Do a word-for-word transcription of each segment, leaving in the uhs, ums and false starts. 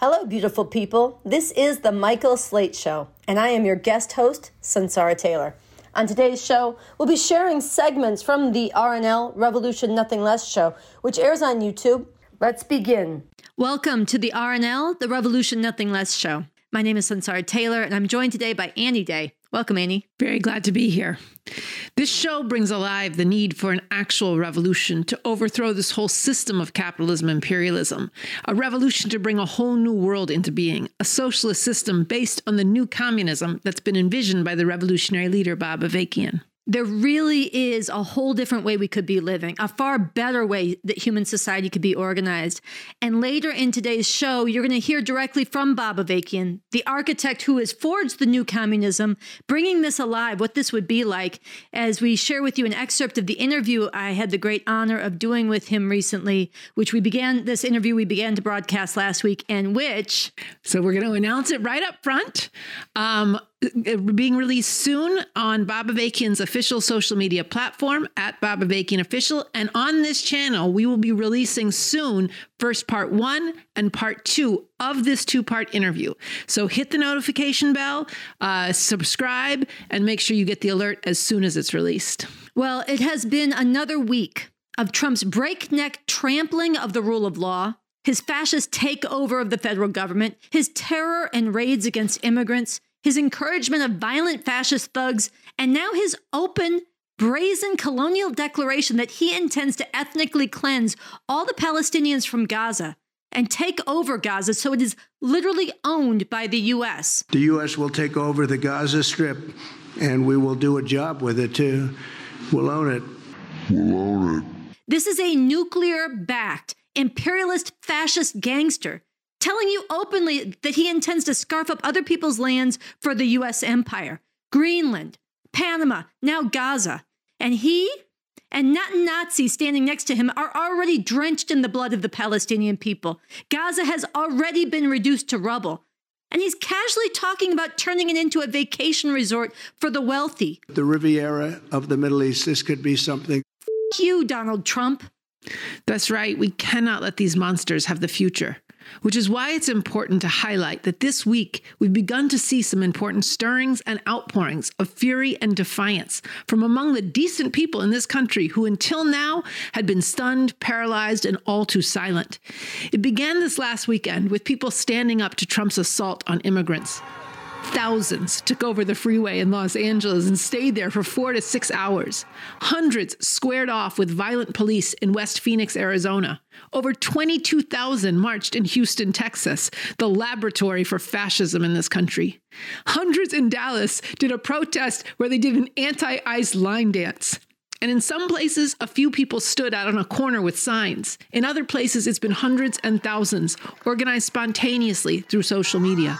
Hello, beautiful people. This is the Michael Slate Show, and I am your guest host, Sunsara Taylor. On today's show, we'll be sharing segments from the R N L Revolution Nothing Less show, which airs on YouTube. Let's begin. Welcome to the R N L, the Revolution Nothing Less show. My name is Sunsara Taylor, and I'm joined today by Annie Day. Welcome, Annie. Very glad to be here. This show brings alive the need for an actual revolution to overthrow this whole system of capitalism and imperialism. A revolution to bring a whole new world into being. A socialist system based on the new communism that's been envisioned by the revolutionary leader, Bob Avakian. There really is a whole different way we could be living, a far better way that human society could be organized. And later in today's show, you're going to hear directly from Bob Avakian, the architect who has forged the new communism, bringing this alive, what this would be like, as we share with you an excerpt of the interview I had the great honor of doing with him recently, which we began, this interview we began to broadcast last week, and which... So we're going to announce it right up front. Um, being released soon on Bob Avakian's official social media platform at Bob Avakian Official. And on this channel, we will be releasing soon first part one and part two of this two-part interview. So hit the notification bell, uh, subscribe, and make sure you get the alert as soon as it's released. Well, it has been another week of Trump's breakneck trampling of the rule of law, his fascist takeover of the federal government, his terror and raids against immigrants, his encouragement of violent fascist thugs, and now his open, brazen colonial declaration that he intends to ethnically cleanse all the Palestinians from Gaza and take over Gaza so it is literally owned by the U S. The U S will take over the Gaza Strip, and we will do a job with it, too. We'll own it. We'll own it. This is a nuclear-backed, imperialist fascist gangster telling you openly that he intends to scarf up other people's lands for the U S empire. Greenland, Panama, now Gaza. And he and Nazis standing next to him are already drenched in the blood of the Palestinian people. Gaza has already been reduced to rubble. And he's casually talking about turning it into a vacation resort for the wealthy. The Riviera of the Middle East, this could be something. F you, Donald Trump. That's right. We cannot let these monsters have the future. Which is why it's important to highlight that this week we've begun to see some important stirrings and outpourings of fury and defiance from among the decent people in this country who until now had been stunned, paralyzed, and all too silent. It began this last weekend with people standing up to Trump's assault on immigrants. Thousands took over the freeway in Los Angeles and stayed there for four to six hours. Hundreds squared off with violent police in West Phoenix, Arizona. Over twenty-two thousand marched in Houston, Texas, the laboratory for fascism in this country. Hundreds in Dallas did a protest where they did an anti-ICE line dance. And in some places, a few people stood out on a corner with signs. In other places, it's been hundreds and thousands, organized spontaneously through social media.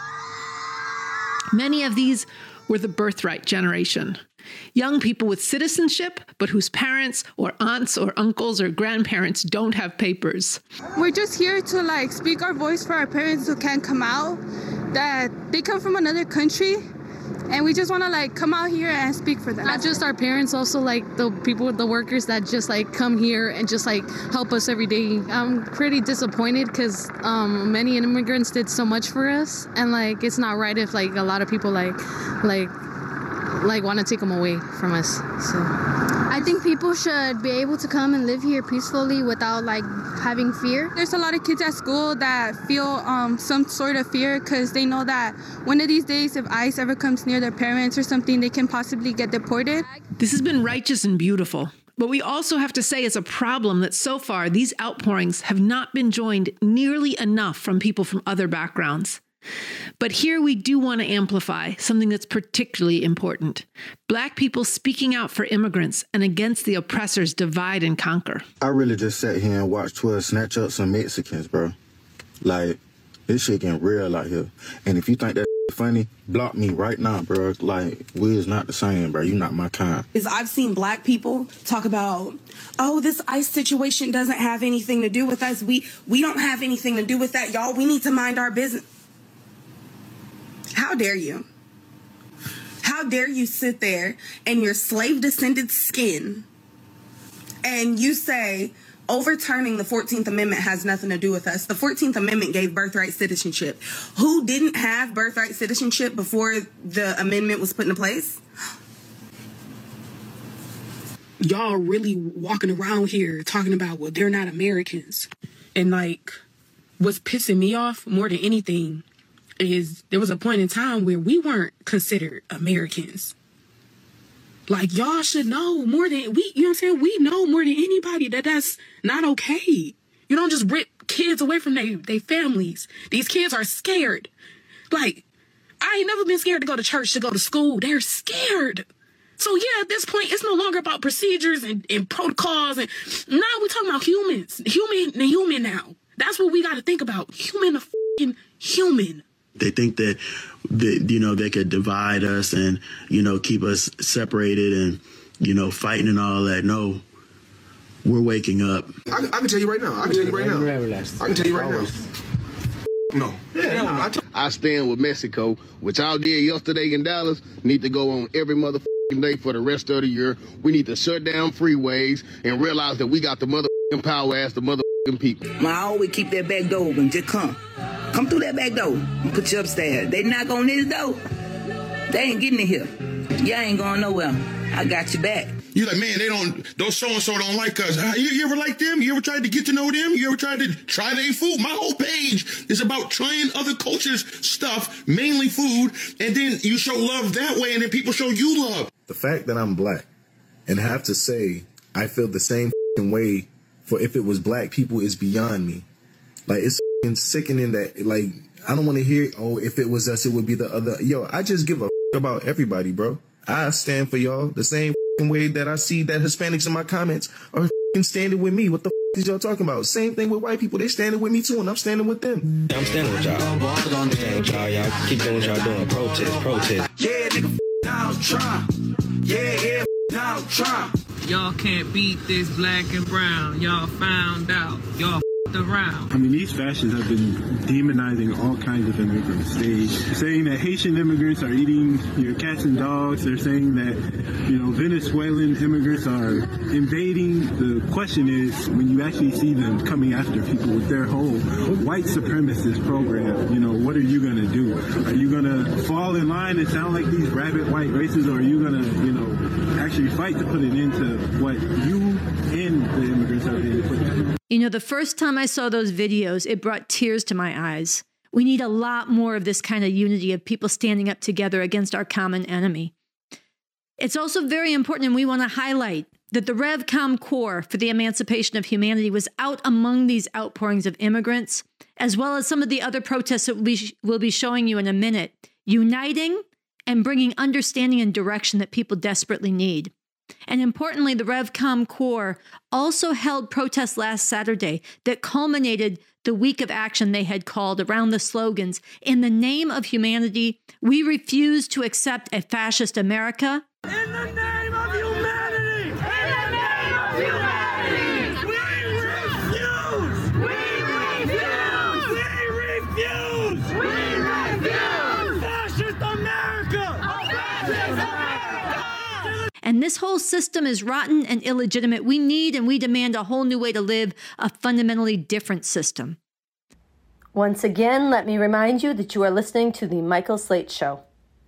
Many of these were the birthright generation. Young people with citizenship, but whose parents or aunts or uncles or grandparents don't have papers. We're just here to like speak our voice for our parents who can't come out, that they come from another country. And we just want to like come out here and speak for them. Not just our parents, also like the people, the workers that just like come here and just like help us every day. I'm pretty disappointed because um, many immigrants did so much for us, and like it's not right if like a lot of people like like like want to take them away from us. So I think people should be able to come and live here peacefully without like having fear. There's a lot of kids at school that feel um, some sort of fear because they know that one of these days if ICE ever comes near their parents or something, they can possibly get deported. This has been righteous and beautiful. But we also have to say it's a problem that so far these outpourings have not been joined nearly enough from people from other backgrounds. But here we do want to amplify something that's particularly important. Black people speaking out for immigrants and against the oppressors divide and conquer. I really just sat here and watched twelve snatch up some Mexicans, bro. Like, this shit getting real out here. And if you think that funny, block me right now, bro. Like, we is not the same, bro. You not my kind. Is I've seen black people talk about, oh, this ICE situation doesn't have anything to do with us. We, we don't have anything to do with that, y'all. We need to mind our business. How dare you? How dare you sit there in your slave descended skin and you say, Overturning the fourteenth Amendment has nothing to do with us. The fourteenth Amendment gave birthright citizenship. Who didn't have birthright citizenship before the amendment was put into place? Y'all really walking around here talking about, well, they're not Americans. And like, what's pissing me off more than anything is there was a point in time where we weren't considered Americans. Like, y'all should know more than we, you know what I'm saying? We know more than anybody that that's not okay. You don't just rip kids away from their they families. These kids are scared. Like, I ain't never been scared to go to church, to go to school. They're scared. So yeah, at this point, it's no longer about procedures and, and protocols. And now we're talking about humans, human and human now. That's what we got to think about. Human to f***ing human. They think that, that, you know, they could divide us and, you know, keep us separated and, you know, fighting and all that. No, we're waking up. I, I can tell you right now. I can tell you right now. I can tell you right now. No. Yeah, no. I, t- I stand with Mexico, which y'all did yesterday in Dallas, need to go on every motherfucking day for the rest of the year. We need to shut down freeways and realize that we got the motherfucking power as the motherfucking people. I always keep that back door open. Just come. Come through that back door and put you upstairs. They knock on this door, they ain't getting in here. Y'all ain't going nowhere. I got you back. You're like, man, they don't, those so-and-so don't like us. You, you ever like them? You ever tried to get to know them? You ever tried to try their food? My whole page is about trying other cultures' stuff, mainly food, and then you show love that way, and then people show you love. The fact that I'm black and have to say I feel the same way for if it was black people is beyond me. Like, it's sickening that, like, I don't want to hear, oh, if it was us, it would be the other. Yo, I just give a about everybody, bro. I stand for y'all the same way that I see that Hispanics in my comments are standing with me. What the is y'all talking about? Same thing with white people. They standing with me too, and I'm standing with them. I'm standing with y'all. I'm standing with y'all. Y'all keep doing what y'all doing. Protest, protest. Yeah, nigga, Donald Trump. Yeah, yeah, Donald Trump. Y'all can't beat this black and brown. Y'all found out. Y'all around. I mean, these fascists have been demonizing all kinds of immigrants. They saying that Haitian immigrants are eating your cats and dogs. They're saying that, you know, Venezuelan immigrants are invading. The question is, when you actually see them coming after people with their whole white supremacist program, you know, what are you going to do? Are you going to fall in line and sound like these rabid white races, or are you going to, you know, actually fight to put an end to what you and the immigrants are being put through? You know, the first time I saw those videos, it brought tears to my eyes. We need a lot more of this kind of unity of people standing up together against our common enemy. It's also very important, and we want to highlight that the RevCom Corps for the Emancipation of Humanity was out among these outpourings of immigrants, as well as some of the other protests that we will be showing you in a minute, uniting and bringing understanding and direction that people desperately need. And importantly, the RevCom Corps also held protests last Saturday that culminated the week of action they had called around the slogans, "In the name of humanity, we refuse to accept a fascist America." In the name of humanity! In the name of humanity! We refuse! We refuse! We refuse! We refuse! Fascist America! Fascist America! And this whole system is rotten and illegitimate. We need and we demand a whole new way to live, a fundamentally different system. Once again, let me remind you that you are listening to The Michael Slate Show.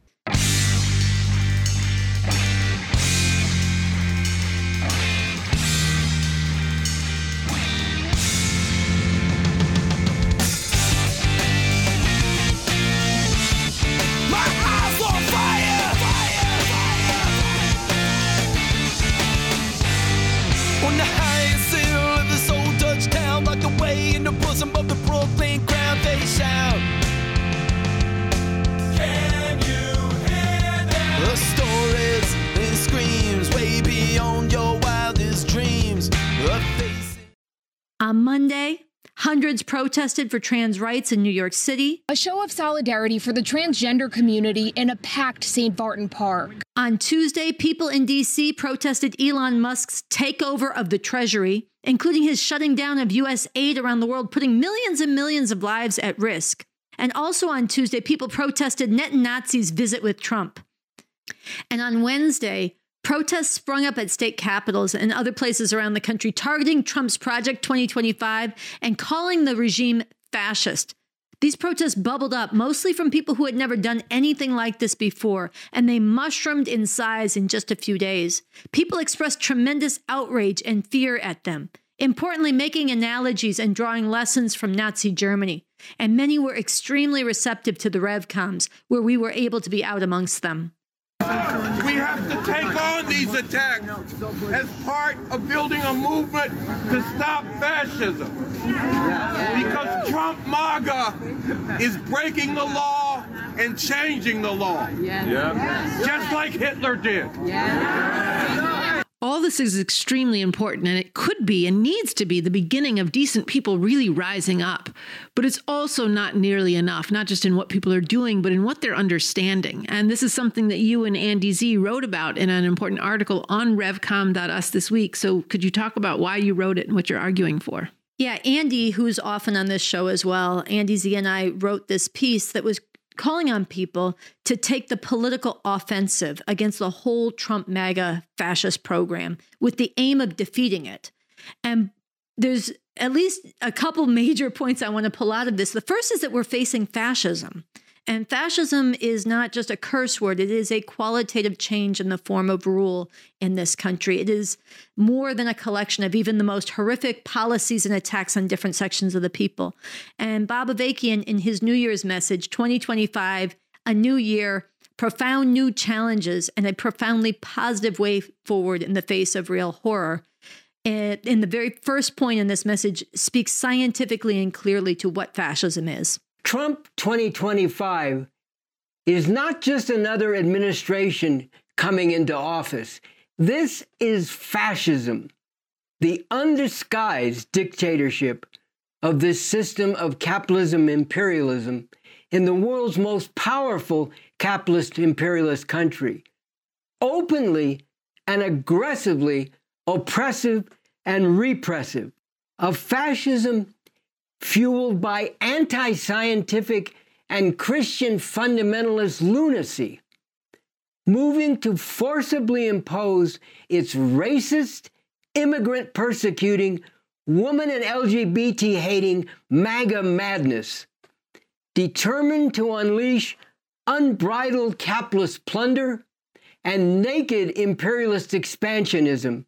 On Monday, hundreds protested for trans rights in New York City. A show of solidarity for the transgender community in a packed Saint Martin Park. On Tuesday, people in D C protested Elon Musk's takeover of the Treasury, including his shutting down of U S aid around the world, putting millions and millions of lives at risk. And also on Tuesday, people protested Netanyahu's visit with Trump. And on Wednesday, Protests sprung up at state capitals and other places around the country, targeting Trump's Project twenty twenty-five and calling the regime fascist. These protests bubbled up mostly from people who had never done anything like this before, and they mushroomed in size in just a few days. People expressed tremendous outrage and fear at them, importantly making analogies and drawing lessons from Nazi Germany. And many were extremely receptive to the RevComs, where we were able to be out amongst them. We have to take on these attacks as part of building a movement to stop fascism. Because Trump MAGA is breaking the law and changing the law. Yeah. Just like Hitler did. Yeah. All this is extremely important, and it could be and needs to be the beginning of decent people really rising up. But it's also not nearly enough, not just in what people are doing, but in what they're understanding. And this is something that you and Andy Z wrote about in an important article on revcom dot u s this week. So could you talk about why you wrote it and what you're arguing for? Yeah, Andy, who's often on this show as well, Andy Z and I wrote this piece that was calling on people to take the political offensive against the whole Trump MAGA fascist program with the aim of defeating it. And there's at least a couple major points I want to pull out of this. The first is that we're facing fascism. And fascism is not just a curse word. It is a qualitative change in the form of rule in this country. It is more than a collection of even the most horrific policies and attacks on different sections of the people. And Bob Avakian, in his New Year's message, twenty twenty-five, a new year, profound new challenges, and a profoundly positive way forward in the face of real horror. And in the very first point in this message, speaks scientifically and clearly to what fascism is. Trump twenty twenty-five is not just another administration coming into office. This is fascism, the undisguised dictatorship of this system of capitalism imperialism in the world's most powerful capitalist imperialist country, openly and aggressively oppressive and repressive, of fascism fueled by anti-scientific and Christian fundamentalist lunacy, moving to forcibly impose its racist, immigrant-persecuting, woman and L G B T-hating MAGA madness, determined to unleash unbridled capitalist plunder and naked imperialist expansionism,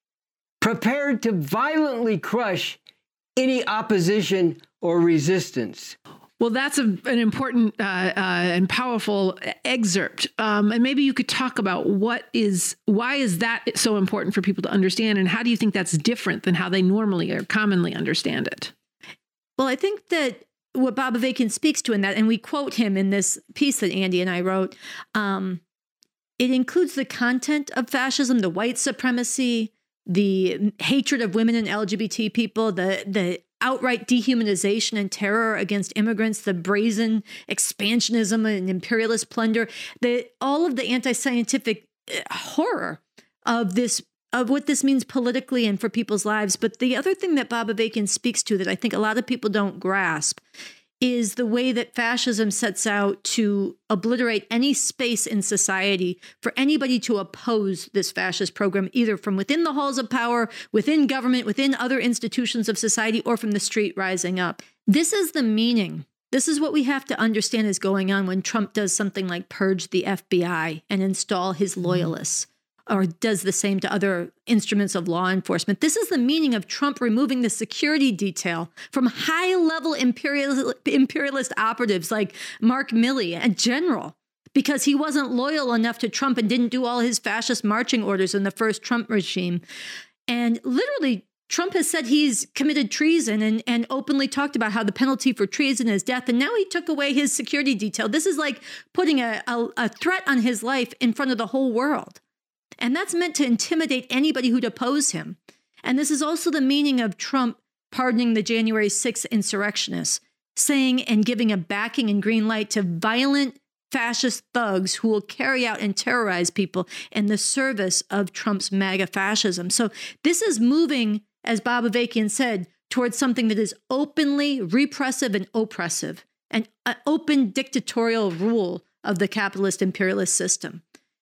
prepared to violently crush any opposition or resistance. Well, that's a, an important uh, uh, and powerful excerpt. Um, and maybe you could talk about what is, why is that so important for people to understand? And how do you think that's different than how they normally or commonly understand it? Well, I think that what Bob Avakian speaks to in that, and we quote him in this piece that Andy and I wrote, um, it includes the content of fascism, the white supremacy, the hatred of women and L G B T people, the the outright dehumanization and terror against immigrants, the brazen expansionism and imperialist plunder, the all of the anti-scientific horror of this, of what this means politically and for people's lives. But the other thing that Bob Avakian speaks to that I think a lot of people don't grasp is the way that fascism sets out to obliterate any space in society for anybody to oppose this fascist program, either from within the halls of power, within government, within other institutions of society, or from the street rising up. This is the meaning. This is what we have to understand is going on when Trump does something like purge the F B I and install his loyalists, or does the same to other instruments of law enforcement. This is the meaning of Trump removing the security detail from high-level imperial, imperialist operatives like Mark Milley, a general, because he wasn't loyal enough to Trump and didn't do all his fascist marching orders in the first Trump regime. And literally, Trump has said he's committed treason and, and openly talked about how the penalty for treason is death. And now he took away his security detail. This is like putting a, a, a threat on his life in front of the whole world. And that's meant to intimidate anybody who'd oppose him. And this is also the meaning of Trump pardoning the January sixth insurrectionists, saying and giving a backing and green light to violent fascist thugs who will carry out and terrorize people in the service of Trump's MAGA fascism. So this is moving, as Bob Avakian said, towards something that is openly repressive and oppressive, an open dictatorial rule of the capitalist imperialist system.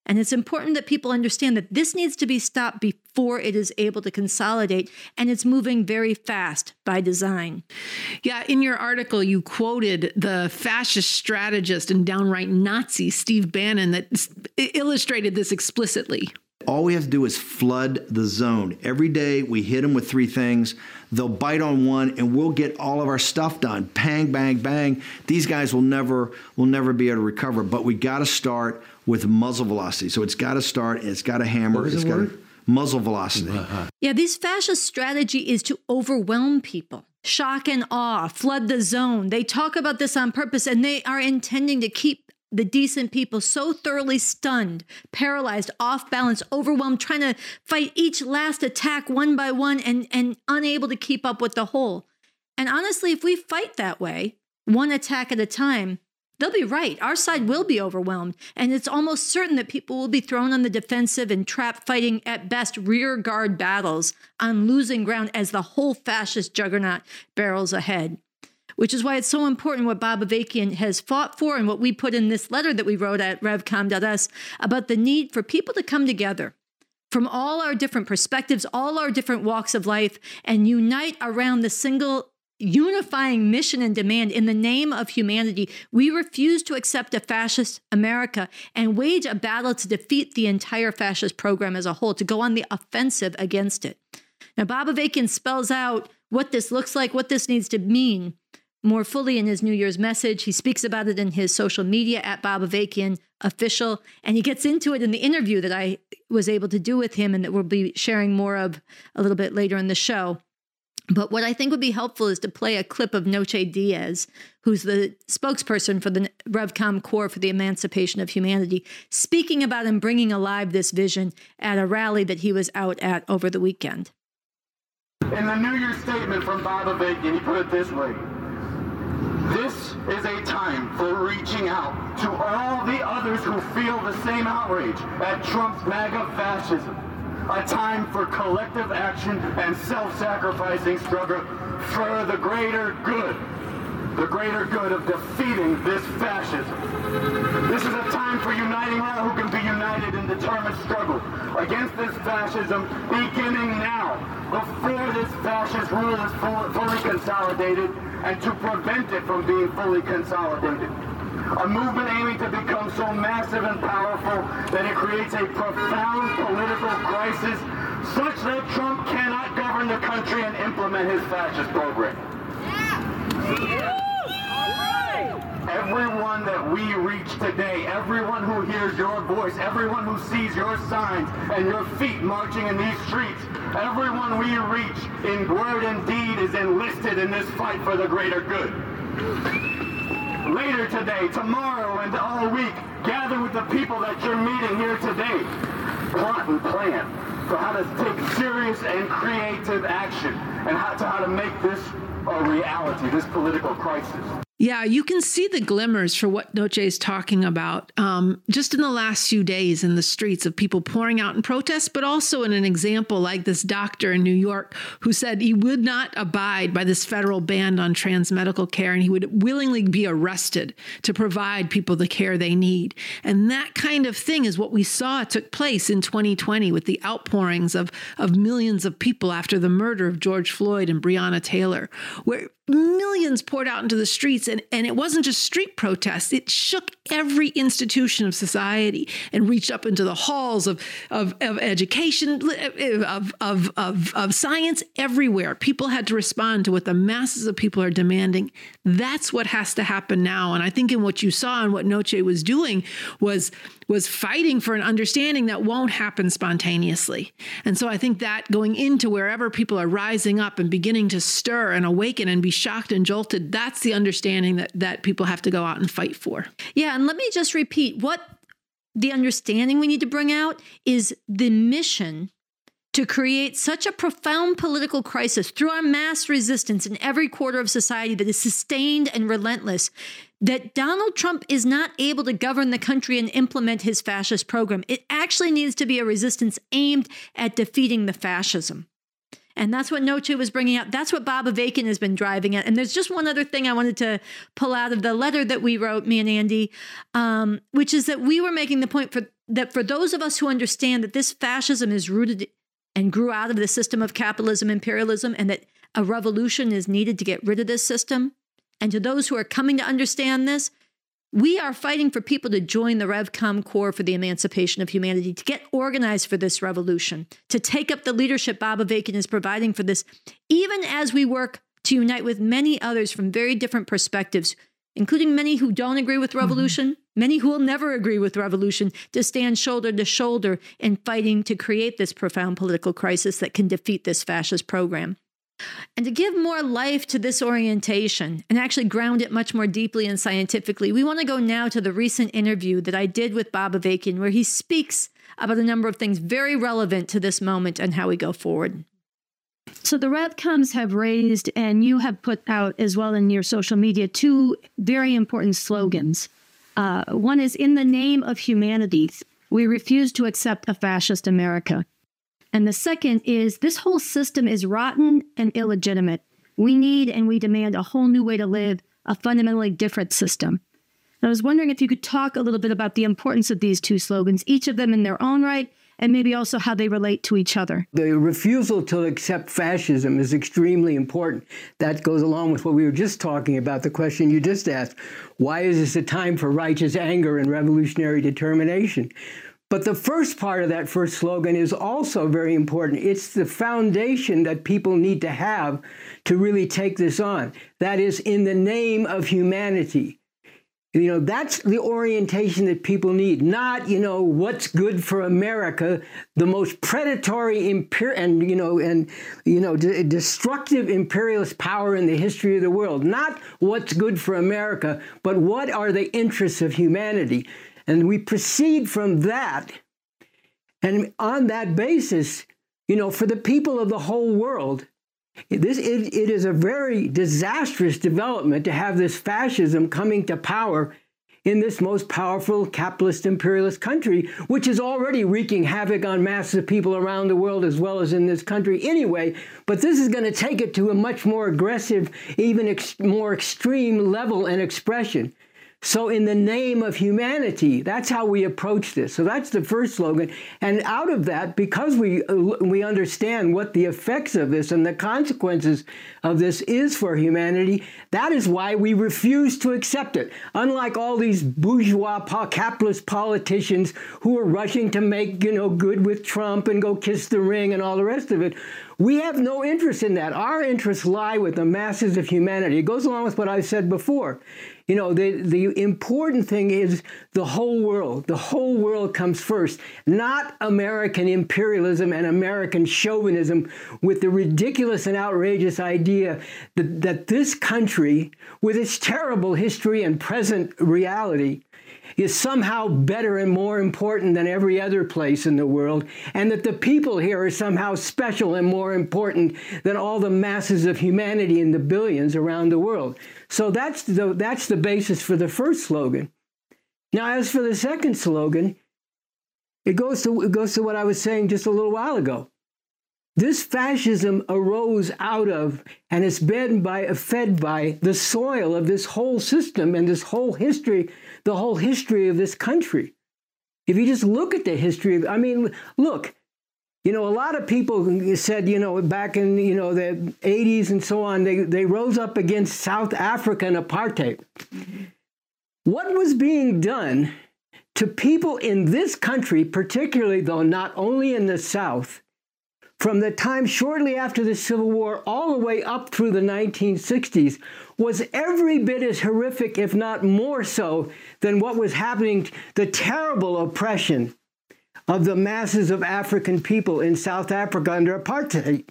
And it's important that people understand that this needs to be stopped before it is able to consolidate. And it's moving very fast by design. Yeah, in your article, you quoted the fascist strategist and downright Nazi Steve Bannon that illustrated this explicitly. All we have to do is flood the zone. Every day we hit them with three things. They'll bite on one and we'll get all of our stuff done. Bang, bang, bang. These guys will never will never be able to recover. But we got to start with muzzle velocity. So it's got to start and it's got to hammer. It's got to muzzle velocity. Yeah, these fascist strategy is to overwhelm people. Shock and awe, flood the zone. They talk about this on purpose, and they are intending to keep the decent people so thoroughly stunned, paralyzed, off balance, overwhelmed, trying to fight each last attack one by one and, and unable to keep up with the whole. And honestly, if we fight that way, one attack at a time, they'll be right. Our side will be overwhelmed. And it's almost certain that people will be thrown on the defensive and trapped fighting at best rear guard battles on losing ground as the whole fascist juggernaut barrels ahead. Which is why it's so important what Bob Avakian has fought for and what we put in this letter that we wrote at revcom dot s about the need for people to come together from all our different perspectives, all our different walks of life, and unite around the single unifying mission and demand in the name of humanity. We refuse to accept a fascist America and wage a battle to defeat the entire fascist program as a whole, to go on the offensive against it. Now, Bob Avakian spells out what this looks like, what this needs to mean more fully in his New Year's message. He speaks about it in his social media at Bob Avakian Official, and he gets into it in the interview that I was able to do with him and that we'll be sharing more of a little bit later in the show. But what I think would be helpful is to play a clip of Noche Diaz, who's the spokesperson for the RevCom Corps for the Emancipation of Humanity, speaking about and bringing alive this vision at a rally that he was out at over the weekend. In the New Year's statement from Bob Avakian, he put it this way: this is a time for reaching out to all the others who feel the same outrage at Trump's MAGA fascism. A time for collective action and self-sacrificing struggle for the greater good. The greater good of defeating this fascism. This is a time for uniting all who can be united in determined struggle against this fascism, beginning now, before this fascist rule is fully consolidated, and to prevent it from being fully consolidated. A movement aiming to become so massive and powerful that it creates a profound political crisis such that Trump cannot govern the country and implement his fascist program. Everyone that we reach today, everyone who hears your voice, everyone who sees your signs and your feet marching in these streets, everyone we reach in word and deed is enlisted in this fight for the greater good. Later today, tomorrow, and all week, gather with the people that you're meeting here today. Plot and plan for how to take serious and creative action and how to, how to make this a reality, this political crisis. Yeah, you can see the glimmers for what Noche is talking about um, just in the last few days in the streets of people pouring out in protest, but also in an example like this doctor in New York who said he would not abide by this federal ban on trans medical care and he would willingly be arrested to provide people the care they need. And that kind of thing is what we saw took place in twenty twenty with the outpourings of, of millions of people after the murder of George Floyd and Breonna Taylor, where millions poured out into the streets. And, and it wasn't just street protests. It shook every institution of society and reached up into the halls of, of, of education, of, of, of, of science, everywhere. People had to respond to what the masses of people are demanding. That's what has to happen now. And I think in what you saw and what Noche was doing was was fighting for an understanding that won't happen spontaneously. And so I think that going into wherever people are rising up and beginning to stir and awaken and be shocked and jolted, that's the understanding that, that people have to go out and fight for. Yeah, and let me just repeat, what the understanding we need to bring out is the mission to create such a profound political crisis through our mass resistance in every quarter of society that is sustained and relentless, that Donald Trump is not able to govern the country and implement his fascist program. It actually needs to be a resistance aimed at defeating the fascism. And that's what Noche was bringing out. That's what Bob Avakian has been driving at. And there's just one other thing I wanted to pull out of the letter that we wrote, me and Andy, um, which is that we were making the point for that for those of us who understand that this fascism is rooted and grew out of the system of capitalism, imperialism, and that a revolution is needed to get rid of this system, and to those who are coming to understand this, we are fighting for people to join the RevCom Corps for the emancipation of humanity, to get organized for this revolution, to take up the leadership Bob Avakian is providing for this, even as we work to unite with many others from very different perspectives, including many who don't agree with revolution, mm-hmm. many who will never agree with revolution, to stand shoulder to shoulder in fighting to create this profound political crisis that can defeat this fascist program. And to give more life to this orientation and actually ground it much more deeply and scientifically, we want to go now to the recent interview that I did with Bob Avakian, where he speaks about a number of things very relevant to this moment and how we go forward. So the RevComs have raised, and you have put out as well in your social media, two very important slogans. Uh, one is, in the name of humanity, we refuse to accept a fascist America. And the second is, this whole system is rotten and illegitimate. We need and we demand a whole new way to live, a fundamentally different system. And I was wondering if you could talk a little bit about the importance of these two slogans, each of them in their own right, and maybe also how they relate to each other. The refusal to accept fascism is extremely important. That goes along with what we were just talking about, the question you just asked. Why is this a time for righteous anger and revolutionary determination? But the first part of that first slogan is also very important. It's the foundation that people need to have to really take this on. That is, in the name of humanity. You know, that's the orientation that people need, not, you know, what's good for America, the most predatory imper- and, you know, and, you know, d- destructive imperialist power in the history of the world. Not what's good for America, but what are the interests of humanity. And we proceed from that. And on that basis, you know, for the people of the whole world, this it, it is a very disastrous development to have this fascism coming to power in this most powerful capitalist imperialist country, which is already wreaking havoc on masses of people around the world as well as in this country anyway. But this is going to take it to a much more aggressive, even ex- more extreme level and expression. So in the name of humanity, that's how we approach this. So that's the first slogan. And out of that, because we we understand what the effects of this and the consequences of this is for humanity, that is why we refuse to accept it. Unlike all these bourgeois capitalist politicians who are rushing to make, you know, good with Trump and go kiss the ring and all the rest of it, we have no interest in that. Our interests lie with the masses of humanity. It goes along with what I said before. You know, the, the important thing is the whole world. The whole world comes first, not American imperialism and American chauvinism with the ridiculous and outrageous idea that, that this country, with its terrible history and present reality, is somehow better and more important than every other place in the world, and that the people here are somehow special and more important than all the masses of humanity in the billions around the world. So that's the, that's the basis for the first slogan. Now, as for the second slogan, it goes to, it goes to what I was saying just a little while ago. This fascism arose out of and is fed by, fed by the soil of this whole system and this whole history, the whole history of this country. If you just look at the history of, I mean, look, you know, a lot of people said, you know, back in, you know, the eighties and so on, they, they rose up against South African apartheid. Mm-hmm. What was being done to people in this country, particularly though not only in the South, from the time shortly after the Civil War all the way up through the nineteen sixties, was every bit as horrific, if not more so, than what was happening, the terrible oppression of the masses of African people in South Africa under apartheid.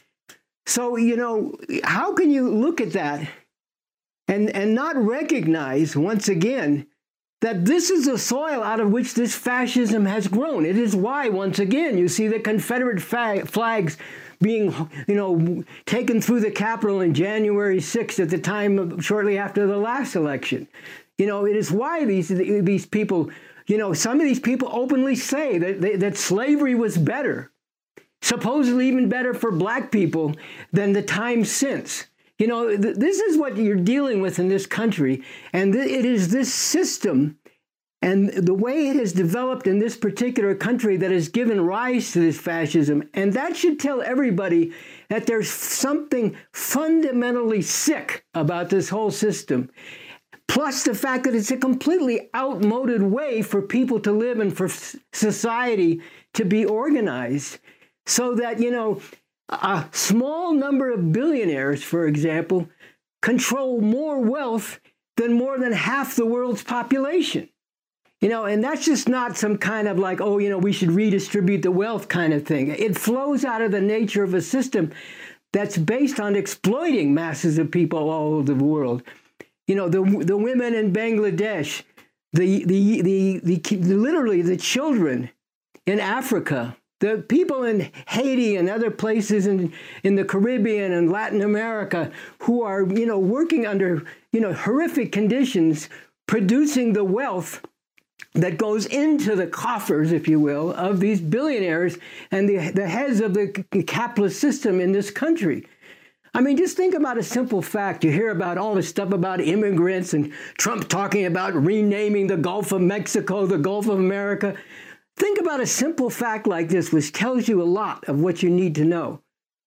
So, you know, how can you look at that and, and not recognize, once again, that this is the soil out of which this fascism has grown? It is why, once again, you see the Confederate fa- flags being, you know, taken through the Capitol on January sixth at the time of, shortly after the last election. You know, it is why these these people, you know, some of these people openly say that they, that slavery was better, supposedly even better for black people than the time since. You know, th- this is what you're dealing with in this country. And th- it is this system And the way it has developed in this particular country that has given rise to this fascism, and that should tell everybody that there's something fundamentally sick about this whole system. Plus the fact that it's a completely outmoded way for people to live and for society to be organized. So that, you know, a small number of billionaires, for example, control more wealth than more than half the world's population. You know, and that's just not some kind of like, oh, you know, we should redistribute the wealth kind of thing. It flows out of the nature of a system that's based on exploiting masses of people all over the world. You know, the the women in Bangladesh, the the the, the, the literally the children in Africa, the people in Haiti and other places in, in the Caribbean and Latin America who are, you know, working under, you know, horrific conditions, producing the wealth that goes into the coffers, if you will, of these billionaires and the, the heads of the capitalist system in this country. I mean, just think about a simple fact. You hear about all this stuff about immigrants and Trump talking about renaming the Gulf of Mexico, the Gulf of America. Think about a simple fact like this, which tells you a lot of what you need to know.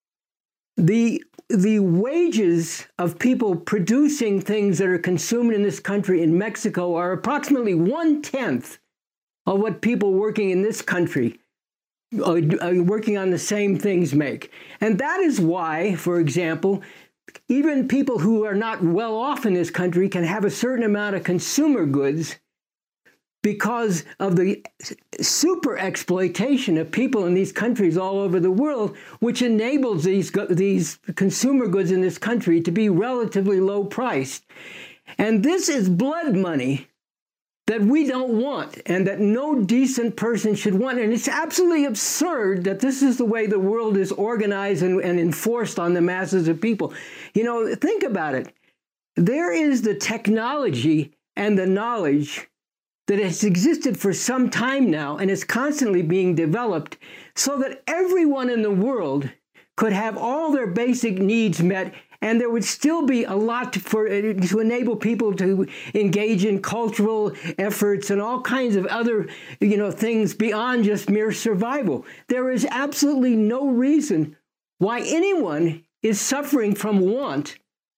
The, the wages of people producing things that are consumed in this country in Mexico are approximately one-tenth of what people working in this country uh, working on the same things make. And that is why, for example, even people who are not well off in this country can have a certain amount of consumer goods because of the super exploitation of people in these countries all over the world, which enables these, these consumer goods in this country to be relatively low priced. And this is blood money that we don't want and that no decent person should want. And it's absolutely absurd that this is the way the world is organized and, and enforced on the masses of people. You know, think about it. There is the technology and the knowledge that has existed for some time now and is constantly being developed so that everyone in the world could have all their basic needs met, and there would still be a lot for to enable people to engage in cultural efforts and all kinds of other, you know, things beyond just mere survival. There is absolutely no reason why anyone is suffering from want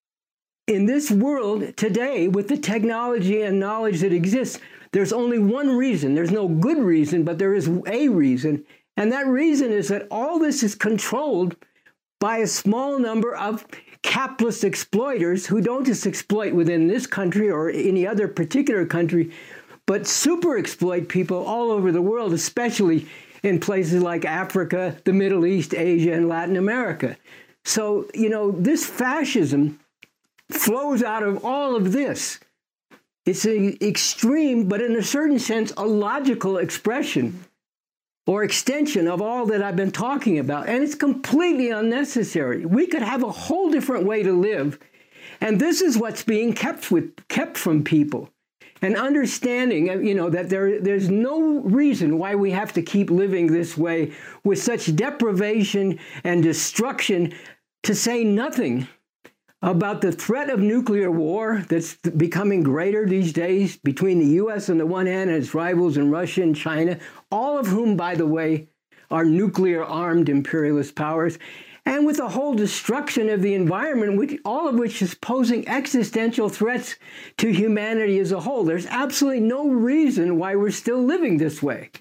in this world today with the technology and knowledge that exists. There's only one reason. There's no good reason, but there is a reason. And that reason is that all this is controlled by a small number of capitalist exploiters who don't just exploit within this country or any other particular country, but super exploit people all over the world, especially in places like Africa, the Middle East, Asia, and Latin America. So, you know, this fascism flows out of all of this. It's an extreme, but in a certain sense, a logical expression or extension of all that I've been talking about. And it's completely unnecessary. We could have a whole different way to live. And this is what's being kept with kept from people. And understanding, you know, that there, there's no reason why we have to keep living this way with such deprivation and destruction, to say nothing about the threat of nuclear war that's becoming greater these days between the U S on the one hand and its rivals in Russia and China, all of whom, by the way, are nuclear-armed imperialist powers, and with the whole destruction of the environment, which, all of which is posing existential threats to humanity as a whole. There's absolutely no reason why we're still living this way.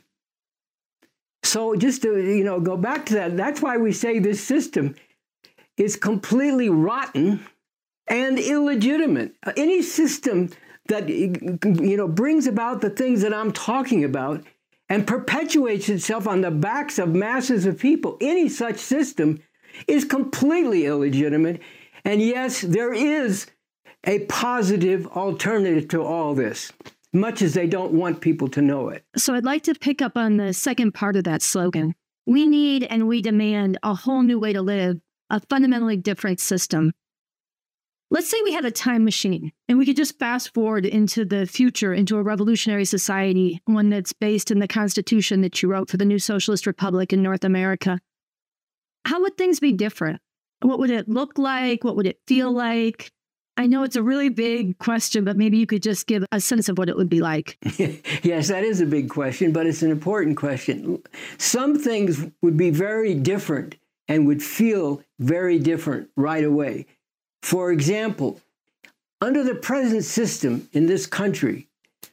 So just to, you know, go back to that, that's why we say this system is completely rotten and illegitimate. Any system that, you know, brings about the things that I'm talking about and perpetuates itself on the backs of masses of people, any such system is completely illegitimate. And yes, there is a positive alternative to all this, much as they don't want people to know it. So I'd like to pick up on the second part of that slogan. We need and we demand a whole new way to live, a fundamentally different system. Let's say we had a time machine and we could just fast forward into the future, into a revolutionary society, one that's based in the Constitution that you wrote for the new socialist republic in North America. How would things be different? What would it look like? What would it feel like? I know it's a really big question, but maybe you could just give a sense of what it would be like. Yes, that is a big question, but it's an important question. Some things would be very different and would feel very different right away. For example, under the present system in this country,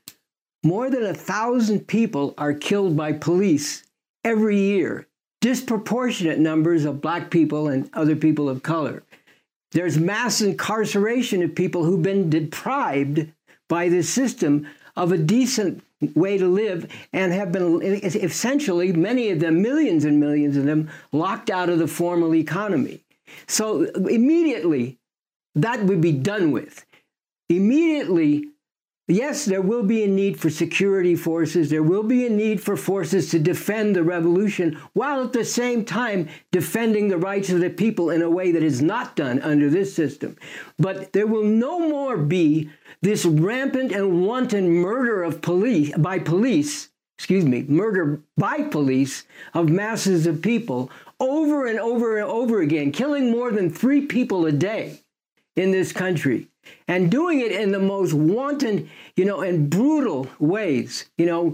more than a thousand people are killed by police every year, disproportionate numbers of black people and other people of color. There's mass incarceration of people who've been deprived by this system of a decent way to live and have been essentially, many of them, millions and millions of them, locked out of the formal economy. So immediately, that would be done with. Immediately, yes, there will be a need for security forces. There will be a need for forces to defend the revolution, while at the same time defending the rights of the people in a way that is not done under this system. But there will no more be this rampant and wanton murder of police by police, excuse me, murder by police of masses of people over and over and over again, killing more than three people a day in this country. And doing it in the most wanton, you know, and brutal ways, you know,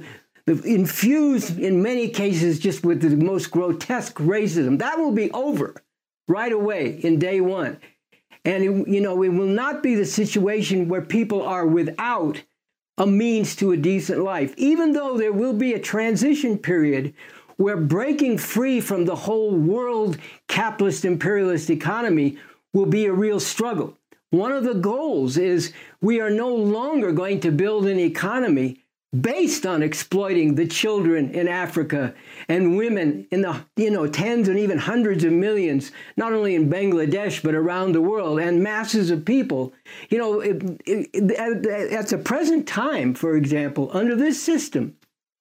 infused in many cases just with the most grotesque racism. That will be over right away in day one. And, it, you know, it will not be the situation where people are without a means to a decent life, even though there will be a transition period where breaking free from the whole world capitalist imperialist economy will be a real struggle. One of the goals is we are no longer going to build an economy based on exploiting the children in Africa and women in the, you know, tens and even hundreds of millions, not only in Bangladesh, but around the world, and masses of people. You know, it, it, at, at the present time, for example, under this system,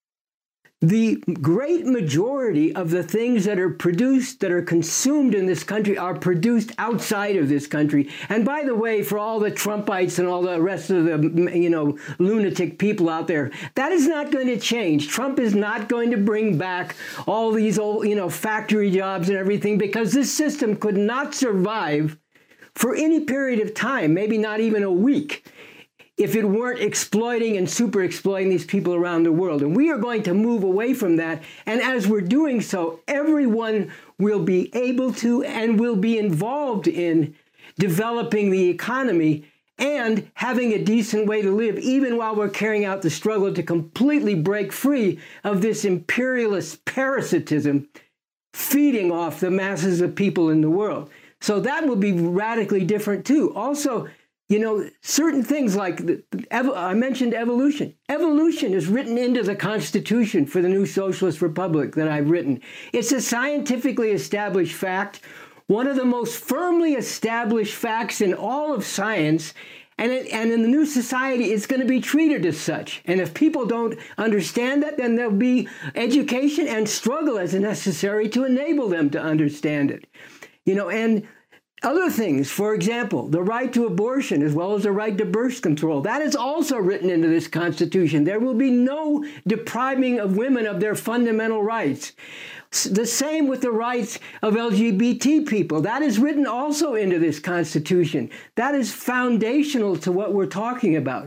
the great majority of the things that are produced, that are consumed in this country, are produced outside of this country. And by the way, for all the Trumpites and all the rest of the, you know, lunatic people out there, that is not going to change. Trump is not going to bring back all these old, you know, factory jobs and everything, because this system could not survive for any period of time, maybe not even a week, if it weren't exploiting and super exploiting these people around the world. And we are going to move away from that. And as we're doing so, everyone will be able to and will be involved in developing the economy and having a decent way to live, even while we're carrying out the struggle to completely break free of this imperialist parasitism feeding off the masses of people in the world. So that will be radically different too. Also, you know, certain things like, the, I mentioned evolution. Evolution is written into the Constitution for the new socialist republic that I've written. It's a scientifically established fact, one of the most firmly established facts in all of science, and, it, and in the new society, it's going to be treated as such. And if people don't understand that, then there'll be education and struggle as necessary to enable them to understand it. You know, and other things, for example, the right to abortion as well as the right to birth control, that is also written into this Constitution. There will be no depriving of women of their fundamental rights. The same with the rights of L G B T people. That is written also into this Constitution. That is foundational to what we're talking about.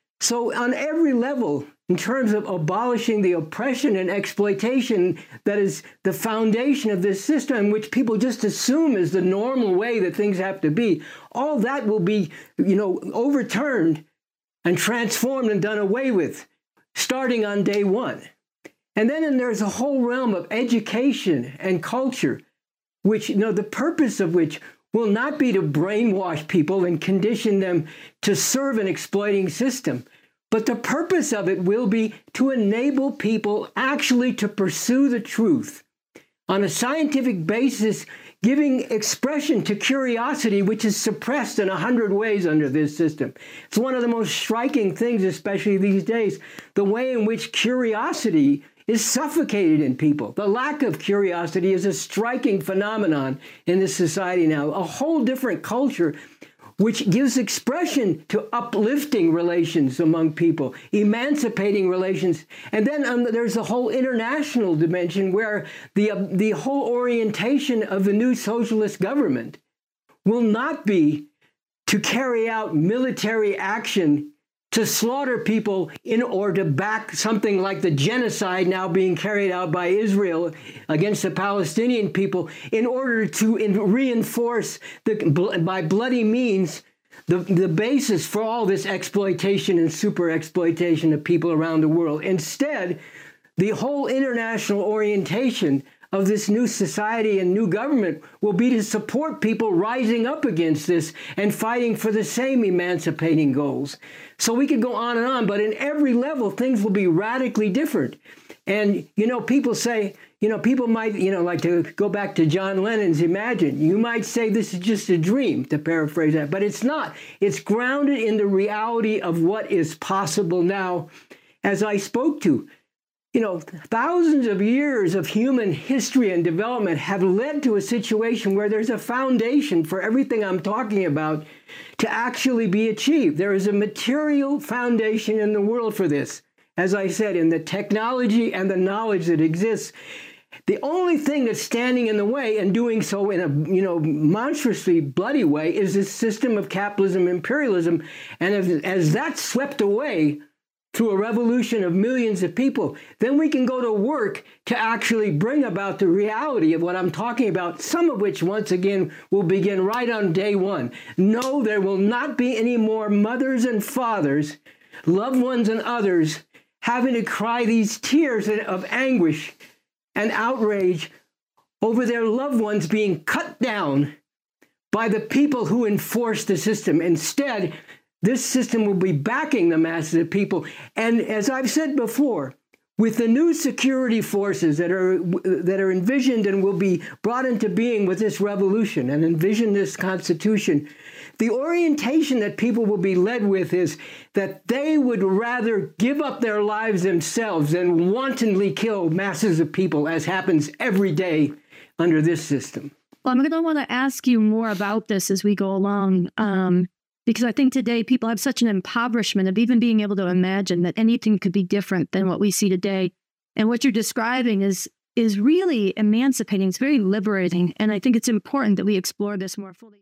So on every level, in terms of abolishing the oppression and exploitation that is the foundation of this system, which people just assume is the normal way that things have to be, all that will be, you know, overturned and transformed and done away with, starting on day one. And then there's a whole realm of education and culture, which, you know, the purpose of which will not be to brainwash people and condition them to serve an exploiting system. But the purpose of it will be to enable people actually to pursue the truth on a scientific basis, giving expression to curiosity, which is suppressed in a hundred ways under this system. It's one of the most striking things, especially these days, the way in which curiosity is suffocated in people. The lack of curiosity is a striking phenomenon in this society now, a whole different culture which gives expression to uplifting relations among people, emancipating relations. And then um, there's a whole international dimension where the, uh, the whole orientation of the new socialist government will not be to carry out military action to slaughter people in order to back something like the genocide now being carried out by Israel against the Palestinian people in order to in, reinforce the, by bloody means the, the basis for all this exploitation and super exploitation of people around the world. Instead, the whole international orientation of this new society and new government will be to support people rising up against this and fighting for the same emancipating goals. So we could go on and on, but in every level, things will be radically different. And, you know, people say, you know, people might, you know, like to go back to John Lennon's Imagine. You might say this is just a dream, to paraphrase that, but it's not. It's grounded in the reality of what is possible now, as I spoke to. You know, thousands of years of human history and development have led to a situation where there's a foundation for everything I'm talking about to actually be achieved. There is a material foundation in the world for this. As I said, in the technology and the knowledge that exists. The only thing that's standing in the way, and doing so in a, you know, monstrously bloody way, is this system of capitalism, imperialism. And as, as that's swept away through a revolution of millions of people, then we can go to work to actually bring about the reality of what I'm talking about, some of which, once again, will begin right on day one. No, there will not be any more mothers and fathers, loved ones and others, having to cry these tears of anguish and outrage over their loved ones being cut down by the people who enforce the system. Instead, this system will be backing the masses of people. And as I've said before, with the new security forces that are that are envisioned and will be brought into being with this revolution and envision this Constitution, the orientation that people will be led with is that they would rather give up their lives themselves than wantonly kill masses of people, as happens every day under this system. Well, I'm going to want to ask you more about this as we go along. Um, Because I think today people have such an impoverishment of even being able to imagine that anything could be different than what we see today. And what you're describing is is really emancipating. It's very liberating. And I think it's important that we explore this more fully.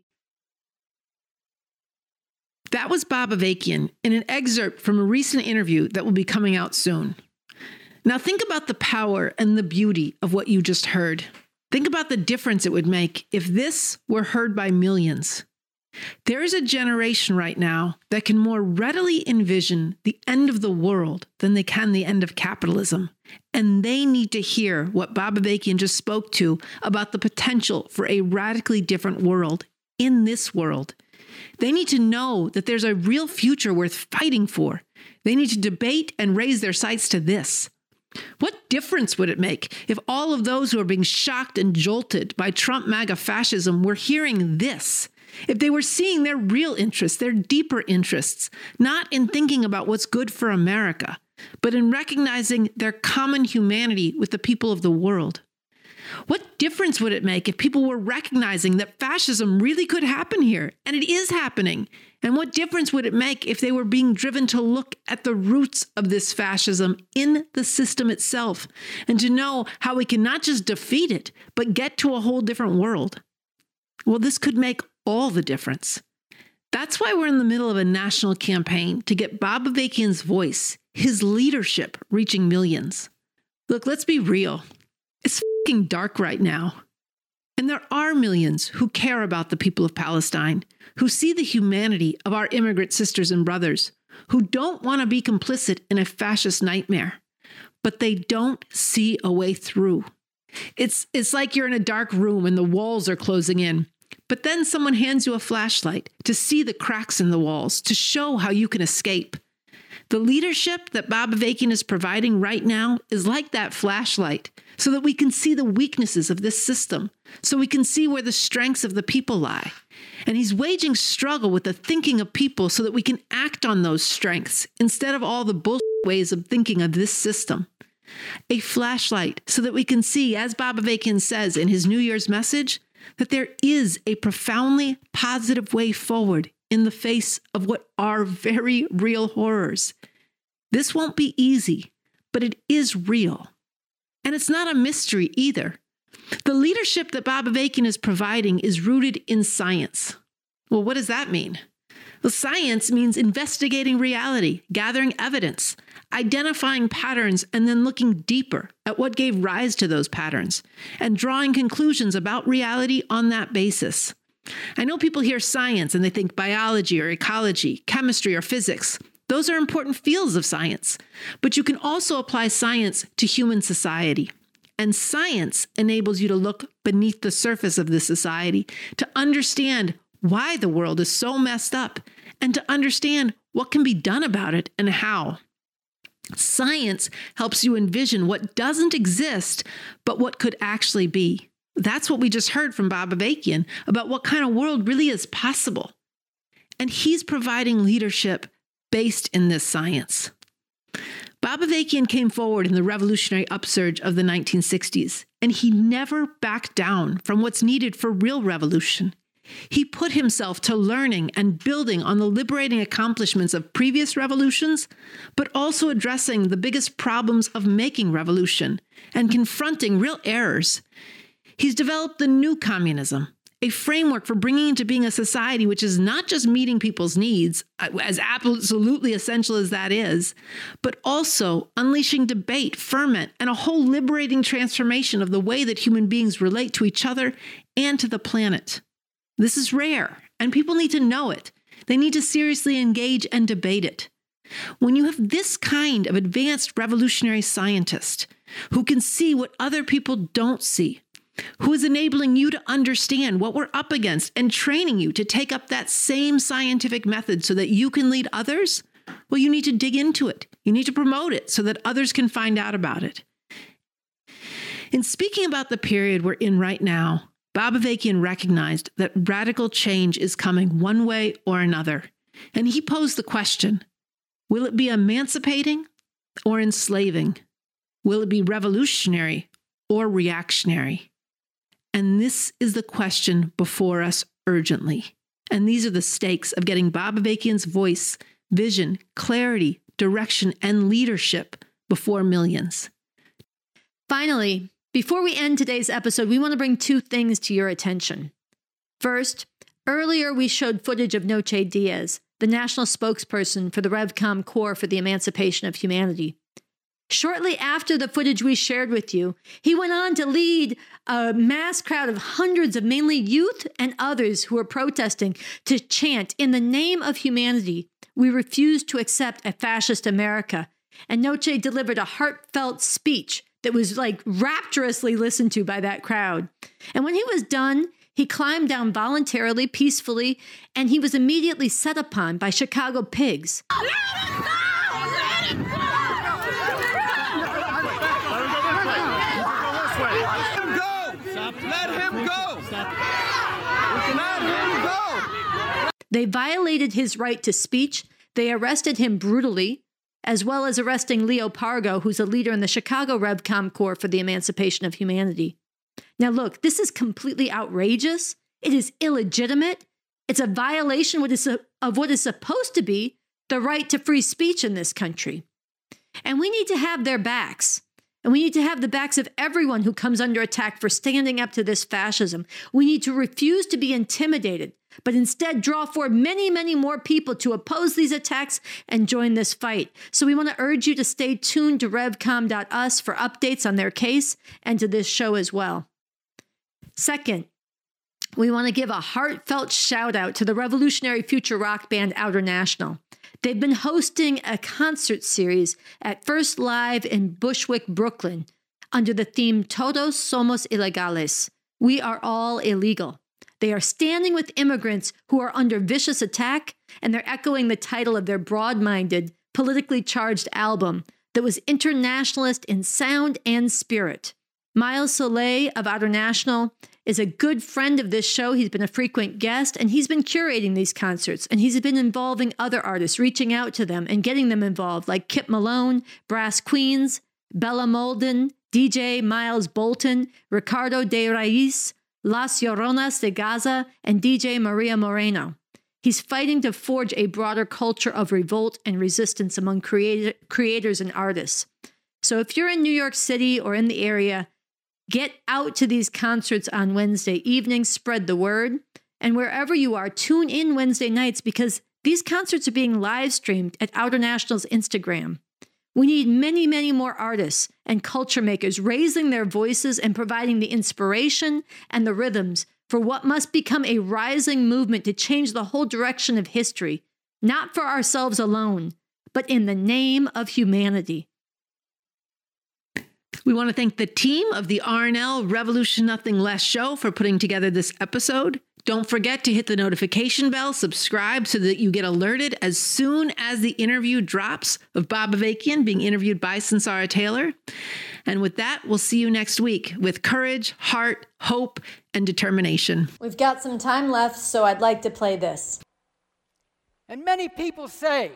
That was Bob Avakian in an excerpt from a recent interview that will be coming out soon. Now think about the power and the beauty of what you just heard. Think about the difference it would make if this were heard by millions. There is a generation right now that can more readily envision the end of the world than they can the end of capitalism. And they need to hear what Bob Avakian just spoke to about the potential for a radically different world in this world. They need to know that there's a real future worth fighting for. They need to debate and raise their sights to this. What difference would it make if all of those who are being shocked and jolted by Trump MAGA fascism were hearing this? If they were seeing their real interests, their deeper interests, not in thinking about what's good for America, but in recognizing their common humanity with the people of the world? What difference would it make if people were recognizing that fascism really could happen here, and it is happening? And what difference would it make if they were being driven to look at the roots of this fascism in the system itself, and to know how we can not just defeat it, but get to a whole different world? Well, this could make all the difference. That's why we're in the middle of a national campaign to get Bob Avakian's voice, his leadership, reaching millions. Look, let's be real. It's fucking dark right now. And there are millions who care about the people of Palestine, who see the humanity of our immigrant sisters and brothers, who don't want to be complicit in a fascist nightmare, but they don't see a way through. It's, it's like you're in a dark room and the walls are closing in. But then someone hands you a flashlight to see the cracks in the walls, to show how you can escape. The leadership that Bob Avakian is providing right now is like that flashlight, so that we can see the weaknesses of this system, so we can see where the strengths of the people lie. And he's waging struggle with the thinking of people so that we can act on those strengths instead of all the bullshit ways of thinking of this system. A flashlight so that we can see, as Bob Avakian says in his New Year's message, that there is a profoundly positive way forward in the face of what are very real horrors. This won't be easy, but it is real. And it's not a mystery either. The leadership that Bob Avakian is providing is rooted in science. Well, what does that mean? Well, science means investigating reality, gathering evidence, identifying patterns, and then looking deeper at what gave rise to those patterns, and drawing conclusions about reality on that basis. I know people hear science and they think biology or ecology, chemistry or physics. Those are important fields of science, but you can also apply science to human society. And science enables you to look beneath the surface of this society, to understand why the world is so messed up, and to understand what can be done about it and how. Science helps you envision what doesn't exist, but what could actually be. That's what we just heard from Bob Avakian about what kind of world really is possible. And he's providing leadership based in this science. Bob Avakian came forward in the revolutionary upsurge of the nineteen sixties, and he never backed down from what's needed for real revolution. He put himself to learning and building on the liberating accomplishments of previous revolutions, but also addressing the biggest problems of making revolution and confronting real errors. He's developed the new communism, a framework for bringing into being a society which is not just meeting people's needs, as absolutely essential as that is, but also unleashing debate, ferment, and a whole liberating transformation of the way that human beings relate to each other and to the planet. This is rare, and people need to know it. They need to seriously engage and debate it. When you have this kind of advanced revolutionary scientist who can see what other people don't see, who is enabling you to understand what we're up against and training you to take up that same scientific method so that you can lead others, well, you need to dig into it. You need to promote it so that others can find out about it. In speaking about the period we're in right now, Bob Avakian recognized that radical change is coming one way or another, and he posed the question, will it be emancipating or enslaving? Will it be revolutionary or reactionary? And this is the question before us urgently. And these are the stakes of getting Bob Avakian's voice, vision, clarity, direction, and leadership before millions. Finally, before we end today's episode, we want to bring two things to your attention. First, earlier we showed footage of Noche Diaz, the national spokesperson for the RevCom Corps for the Emancipation of Humanity. Shortly after the footage we shared with you, he went on to lead a mass crowd of hundreds of mainly youth and others who were protesting to chant, "In the name of humanity, we refuse to accept a fascist America." And Noche delivered a heartfelt speech that was like rapturously listened to by that crowd. And when he was done, he climbed down voluntarily, peacefully, and he was immediately set upon by Chicago pigs. Let it go! Let it go! Let him go! Let him go! They violated his right to speech. They arrested him brutally, as well as arresting Leo Pargo, who's a leader in the Chicago RevCom Corps for the Emancipation of Humanity. Now look, this is completely outrageous. It is illegitimate. It's a violation of what is supposed to be the right to free speech in this country. And we need to have their backs. And we need to have the backs of everyone who comes under attack for standing up to this fascism. We need to refuse to be intimidated, but instead draw forward many, many more people to oppose these attacks and join this fight. So we want to urge you to stay tuned to revcom dot u s for updates on their case and to this show as well. Second, we want to give a heartfelt shout out to the revolutionary future rock band Outer National. They've been hosting a concert series at First Live in Bushwick, Brooklyn, under the theme Todos Somos Ilegales. We are all illegal. They are standing with immigrants who are under vicious attack, and they're echoing the title of their broad-minded, politically charged album that was internationalist in sound and spirit. Miles Soleil of Outer National is a good friend of this show. He's been a frequent guest, and he's been curating these concerts, and he's been involving other artists, reaching out to them and getting them involved, like Kip Malone, Brass Queens, Bella Molden, D J Miles Bolton, Ricardo de Raiz, Las Lloronas de Gaza, and D J Maria Moreno. He's fighting to forge a broader culture of revolt and resistance among creat- creators and artists. So if you're in New York City or in the area, get out to these concerts on Wednesday evenings, spread the word. And wherever you are, tune in Wednesday nights because These concerts are being live streamed at Outer National's Instagram. We need many, many more artists and culture makers raising their voices and providing the inspiration and the rhythms for what must become a rising movement to change the whole direction of history, not for ourselves alone, but in the name of humanity. We want to thank the team of the R N L Revolution Nothing Less show for putting together this episode. Don't forget to hit the notification bell, subscribe so that you get alerted as soon as the interview drops of Bob Avakian being interviewed by Sunsara Taylor. And with that, we'll see you next week with courage, heart, hope, and determination. We've got some time left, so I'd like to play this. And many people say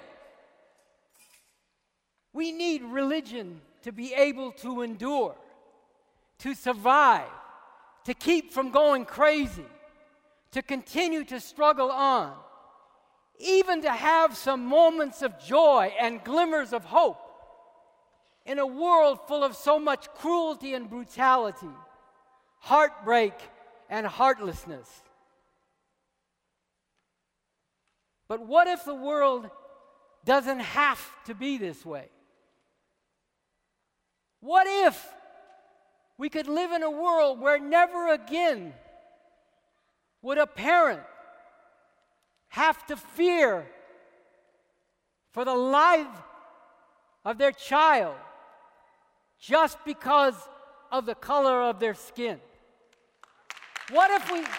we need religion to be able to endure, to survive, to keep from going crazy, to continue to struggle on, even to have some moments of joy and glimmers of hope in a world full of so much cruelty and brutality, heartbreak and heartlessness. But what if the world doesn't have to be this way? What if we could live in a world where never again would a parent have to fear for the life of their child just because of the color of their skin? What if we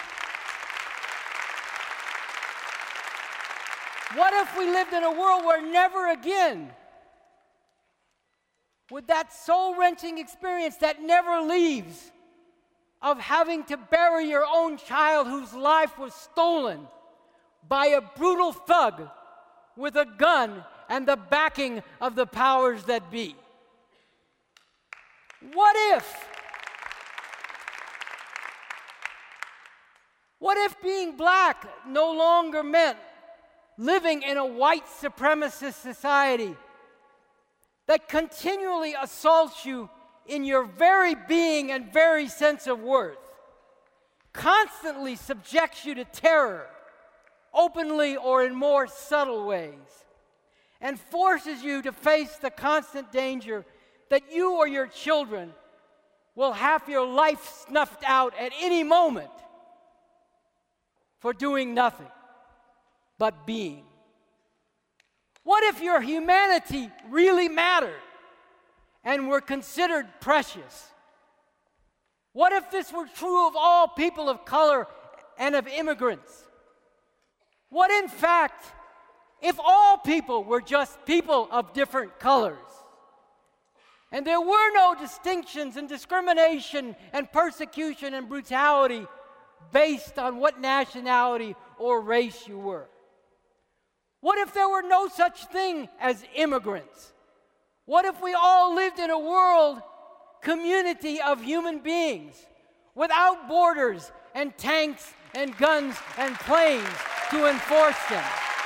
What if we lived in a world where never again would that soul-wrenching experience that never leaves of having to bury your own child whose life was stolen by a brutal thug with a gun and the backing of the powers that be? What if? What if being black no longer meant living in a white supremacist society that continually assaults you in your very being and very sense of worth, constantly subjects you to terror, openly or in more subtle ways, and forces you to face the constant danger that you or your children will have your life snuffed out at any moment for doing nothing but being? What if your humanity really mattered and were considered precious? What if this were true of all people of color and of immigrants? What, in fact, if all people were just people of different colors, and there were no distinctions and discrimination and persecution and brutality based on what nationality or race you were? What if there were no such thing as immigrants? What if we all lived in a world community of human beings without borders and tanks and guns and planes to enforce them?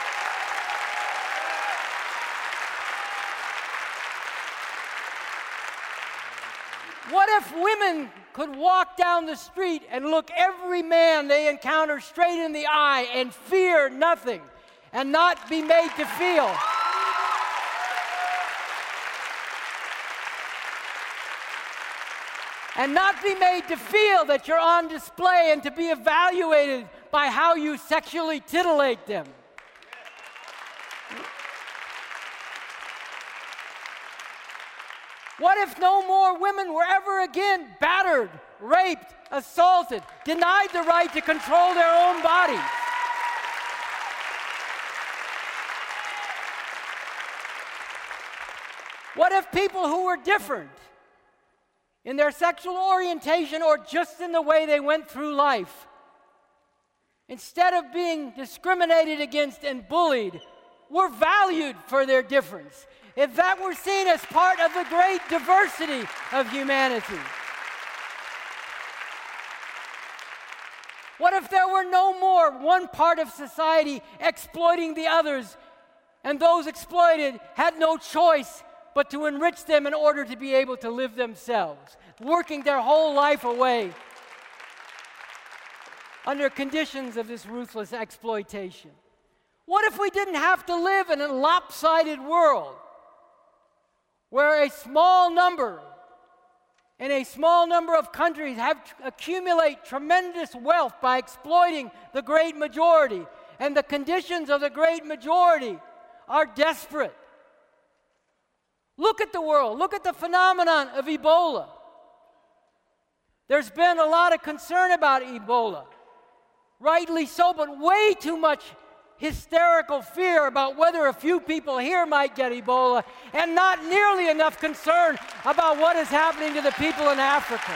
What if women could walk down the street and look every man they encounter straight in the eye and fear nothing and not be made to feel and not be made to feel that you're on display and to be evaluated by how you sexually titillate them? What if no more women were ever again battered, raped, assaulted, denied the right to control their own bodies? What if people who were different in their sexual orientation or just in the way they went through life, instead of being discriminated against and bullied, were valued for their difference? If that were seen as part of the great diversity of humanity? What if there were no more one part of society exploiting the others, and those exploited had no choice but to enrich them in order to be able to live themselves, working their whole life away under conditions of this ruthless exploitation? What if we didn't have to live in a lopsided world where a small number in a small number of countries have accumulate tremendous wealth by exploiting the great majority, and the conditions of the great majority are desperate? Look at the world. Look at the phenomenon of Ebola. There's been a lot of concern about Ebola, rightly so, but way too much hysterical fear about whether a few people here might get Ebola, and not nearly enough concern about what is happening to the people in Africa.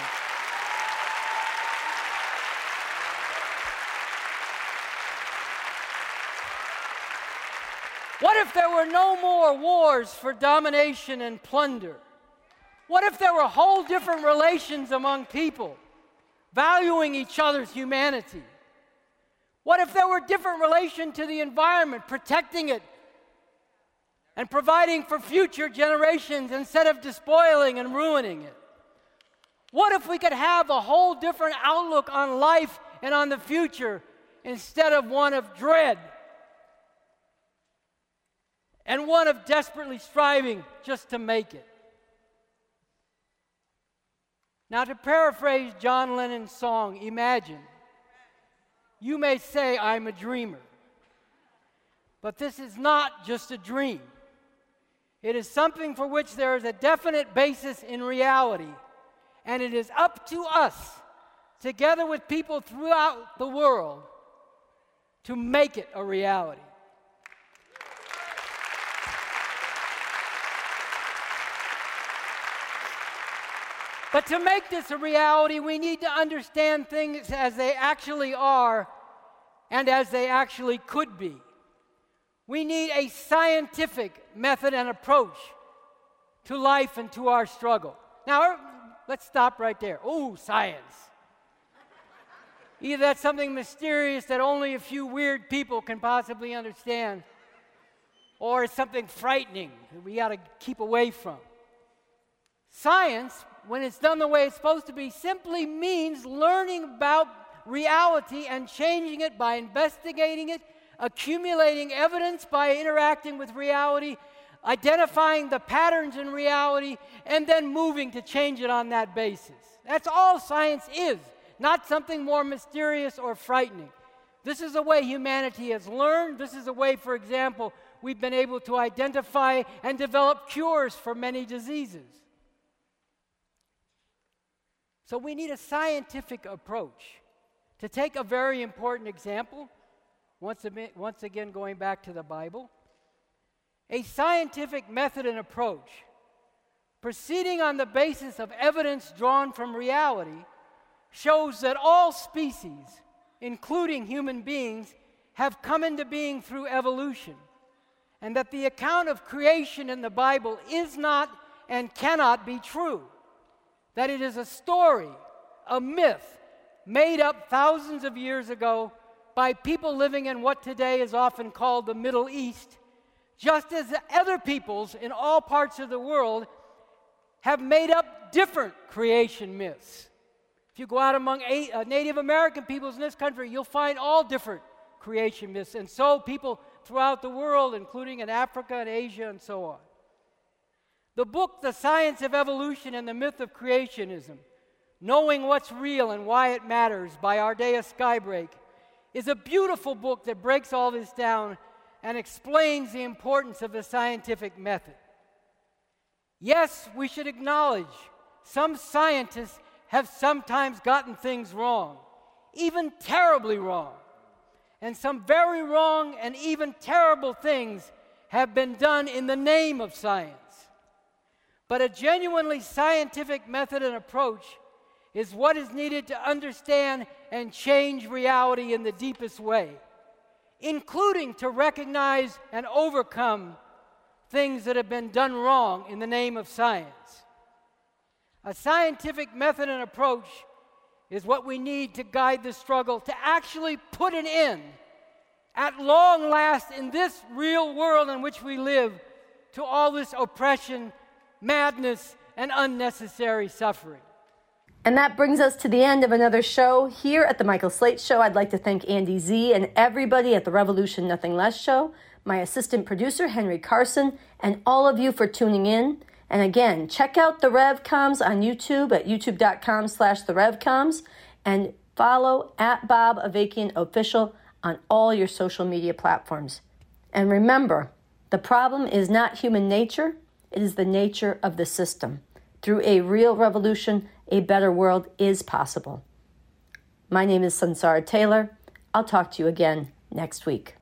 What if there were no more wars for domination and plunder? What if there were whole different relations among people, valuing each other's humanity? What if there were different relation to the environment, protecting it and providing for future generations instead of despoiling and ruining it? What if we could have a whole different outlook on life and on the future instead of one of dread and one of desperately striving just to make it? Now, to paraphrase John Lennon's song, Imagine, you may say I'm a dreamer, but this is not just a dream. It is something for which there is a definite basis in reality, and it is up to us, together with people throughout the world, to make it a reality. But to make this a reality, we need to understand things as they actually are and as they actually could be. We need a scientific method and approach to life and to our struggle. Now, let's stop right there. Ooh, science. Either that's something mysterious that only a few weird people can possibly understand, or it's something frightening that we got to keep away from. Science, when it's done the way it's supposed to be, simply means learning about reality and changing it by investigating it, accumulating evidence by interacting with reality, identifying the patterns in reality, and then moving to change it on that basis. That's all science is, not something more mysterious or frightening. This is a way humanity has learned. This is a way, for example, we've been able to identify and develop cures for many diseases. So we need a scientific approach. To take a very important example, once, a, once again going back to the Bible, a scientific method and approach, proceeding on the basis of evidence drawn from reality, shows that all species, including human beings, have come into being through evolution, and that the account of creation in the Bible is not and cannot be true. That it is a story, a myth, made up thousands of years ago by people living in what today is often called the Middle East, just as other peoples in all parts of the world have made up different creation myths. If you go out among eight, uh, Native American peoples in this country, you'll find all different creation myths, and so people throughout the world, including in Africa and Asia and so on. The book, The Science of Evolution and the Myth of Creationism, Knowing What's Real and Why It Matters by Ardea Skybrake, is a beautiful book that breaks all this down and explains the importance of the scientific method. Yes, we should acknowledge some scientists have sometimes gotten things wrong, even terribly wrong. And some very wrong and even terrible things have been done in the name of science. But a genuinely scientific method and approach is what is needed to understand and change reality in the deepest way, including to recognize and overcome things that have been done wrong in the name of science. A scientific method and approach is what we need to guide the struggle to actually put an end, at long last, in this real world in which we live, to all this oppression, madness, and unnecessary suffering. And that brings us to the end of another show here at the Michael Slate Show. I'd like to thank Andy Z and everybody at the Revolution Nothing Less Show, my assistant producer, Henry Carson, and all of you for tuning in. And again, check out the RevComs on YouTube at youtube.com slash the RevComs and follow at Bob Avakian Official on all your social media platforms. And remember, the problem is not human nature, it is the nature of the system. Through a real revolution, a better world is possible. My name is Sansara Taylor. I'll talk to you again next week.